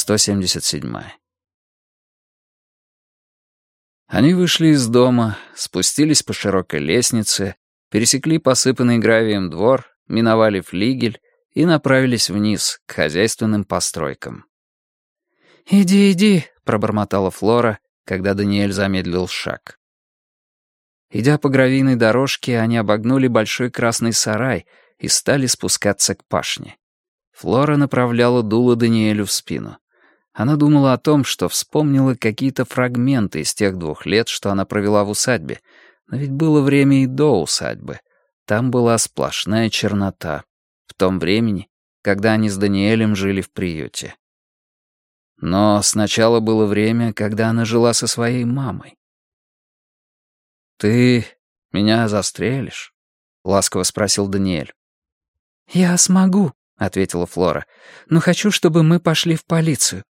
177. Они вышли из дома, спустились по широкой лестнице, пересекли посыпанный гравием двор, миновали флигель и направились вниз, к хозяйственным постройкам. «Иди, иди», — пробормотала Флора, когда Даниэль замедлил шаг. Идя по гравийной дорожке, они обогнули большой красный сарай и стали спускаться к пашне. Флора направляла дуло Даниэлю в спину. Она думала о том, что вспомнила какие-то фрагменты из тех 2 лет, что она провела в усадьбе, но ведь было время и до усадьбы. Там была сплошная чернота. В том времени, когда они с Даниэлем жили в приюте. Но сначала было время, когда она жила со своей мамой. «Ты меня застрелишь?» — ласково спросил Даниэль. «Я смогу», — ответила Флора, — «но хочу, чтобы мы пошли в полицию».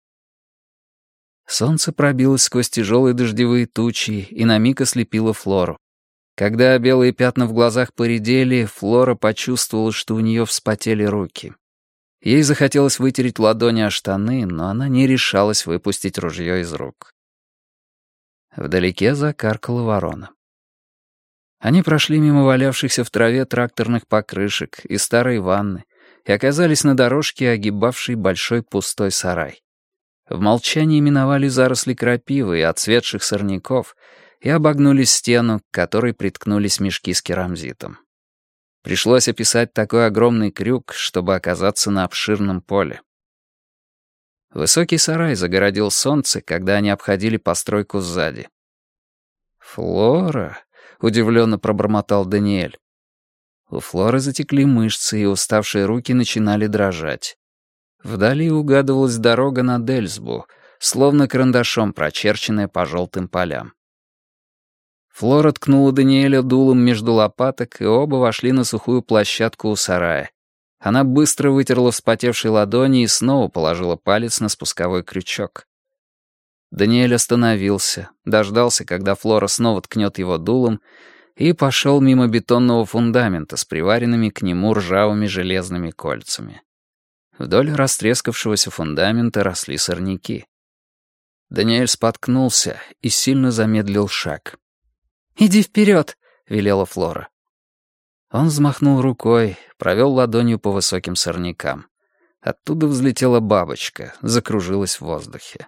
Солнце пробилось сквозь тяжелые дождевые тучи и на миг ослепило Флору. Когда белые пятна в глазах поредели, Флора почувствовала, что у нее вспотели руки. Ей захотелось вытереть ладони о штаны, но она не решалась выпустить ружье из рук. Вдалеке закаркала ворона. Они прошли мимо валявшихся в траве тракторных покрышек и старой ванны и оказались на дорожке, огибавшей большой пустой сарай. В молчании миновали заросли крапивы и отцветших сорняков и обогнули стену, к которой приткнулись мешки с керамзитом. Пришлось описать такой огромный крюк, чтобы оказаться на обширном поле. Высокий сарай загородил солнце, когда они обходили постройку сзади. «Флора», — удивленно пробормотал Даниэль. У Флоры затекли мышцы, и уставшие руки начинали дрожать. Вдали угадывалась дорога на Дельсбу, словно карандашом прочерченная по желтым полям. Флора ткнула Даниэля дулом между лопаток, и оба вошли на сухую площадку у сарая. Она быстро вытерла вспотевшие ладони и снова положила палец на спусковой крючок. Даниэль остановился, дождался, когда Флора снова ткнет его дулом, и пошел мимо бетонного фундамента с приваренными к нему ржавыми железными кольцами. Вдоль растрескавшегося фундамента росли сорняки. Даниэль споткнулся и сильно замедлил шаг. «Иди вперед!» — велела Флора. Он взмахнул рукой, провел ладонью по высоким сорнякам. Оттуда взлетела бабочка, закружилась в воздухе.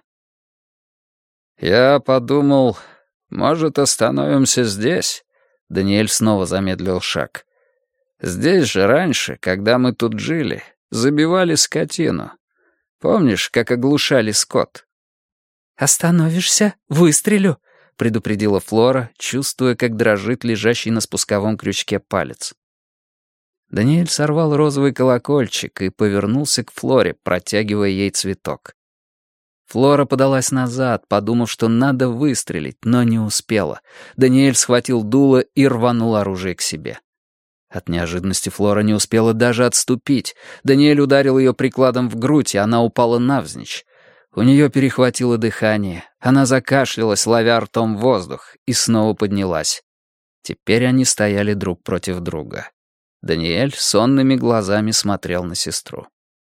«Я подумал, может, остановимся здесь?» Даниэль снова замедлил шаг. «Здесь же раньше, когда мы тут жили, забивали скотину. Помнишь, как оглушали скот?» «Остановишься? Выстрелю!» — предупредила Флора, чувствуя, как дрожит лежащий на спусковом крючке палец. Даниэль сорвал розовый колокольчик и повернулся к Флоре, протягивая ей цветок. Флора подалась назад, подумав, что надо выстрелить, но не успела. Даниэль схватил дуло и рванул оружие к себе. От неожиданности Флора не успела даже отступить. Даниэль ударил ее прикладом в грудь, и она упала навзничь. У нее перехватило дыхание. Она закашлялась, ловя ртом воздух, и снова поднялась. Теперь они стояли друг против друга. Даниэль сонными глазами смотрел на сестру.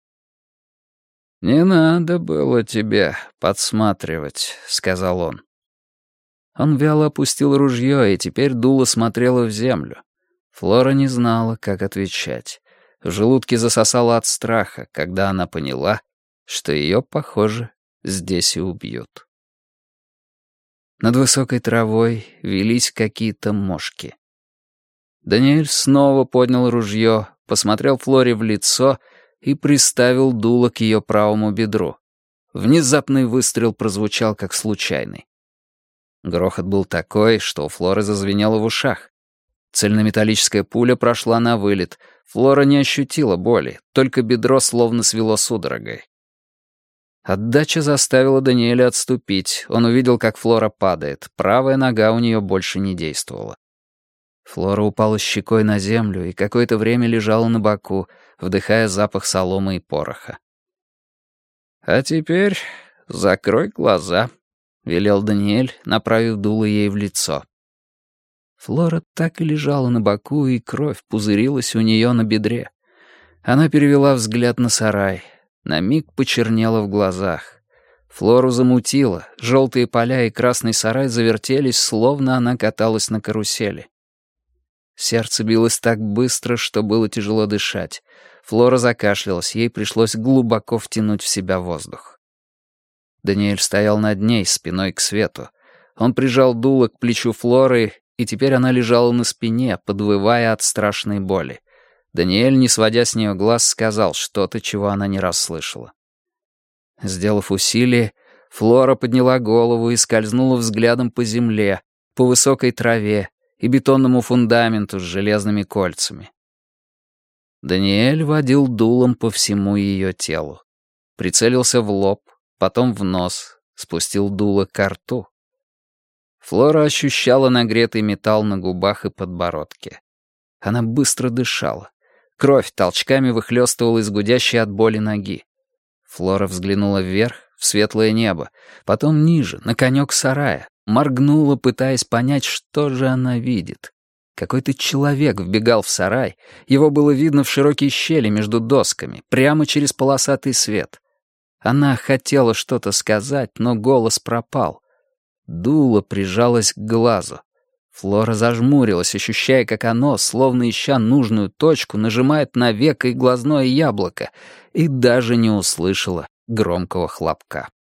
«Не надо было тебе подсматривать», — сказал он. Он вяло опустил ружье, и теперь дуло смотрело в землю. Флора не знала, как отвечать. В желудке засосало от страха, когда она поняла, что ее, похоже, здесь и убьют. Над высокой травой вились какие-то мошки. Даниэль снова поднял ружье, посмотрел Флоре в лицо и приставил дуло к ее правому бедру. Внезапный выстрел прозвучал как случайный. Грохот был такой, что у Флоры зазвенело в ушах. Цельнометаллическая пуля прошла на вылет. Флора не ощутила боли, только бедро словно свело судорогой. Отдача заставила Даниэля отступить. Он увидел, как Флора падает. Правая нога у нее больше не действовала. Флора упала щекой на землю и какое-то время лежала на боку, вдыхая запах соломы и пороха. «А теперь закрой глаза», — велел Даниэль, направив дуло ей в лицо. Флора так и лежала на боку, и кровь пузырилась у нее на бедре. Она перевела взгляд на сарай. На миг почернело в глазах. Флору замутило, желтые поля и красный сарай завертелись, словно она каталась на карусели. Сердце билось так быстро, что было тяжело дышать. Флора закашлялась, ей пришлось глубоко втянуть в себя воздух. Даниэль стоял над ней, спиной к свету. Он прижал дуло к плечу Флоры, и теперь она лежала на спине, подвывая от страшной боли. Даниэль, не сводя с нее глаз, сказал что-то, чего она не расслышала. Сделав усилие, Флора подняла голову и скользнула взглядом по земле, по высокой траве и бетонному фундаменту с железными кольцами. Даниэль водил дулом по всему ее телу. Прицелился в лоб, потом в нос, спустил дуло ко рту. Флора ощущала нагретый металл на губах и подбородке. Она быстро дышала. Кровь толчками выхлёстывала из гудящей от боли ноги. Флора взглянула вверх, в светлое небо, потом ниже, на конек сарая, моргнула, пытаясь понять, что же она видит. Какой-то человек вбегал в сарай, его было видно в широкие щели между досками, прямо через полосатый свет. Она хотела что-то сказать, но голос пропал. Дуло прижалось к глазу. Флора зажмурилась, ощущая, как оно, словно ища нужную точку, нажимает на веко и глазное яблоко, и даже не услышала громкого хлопка.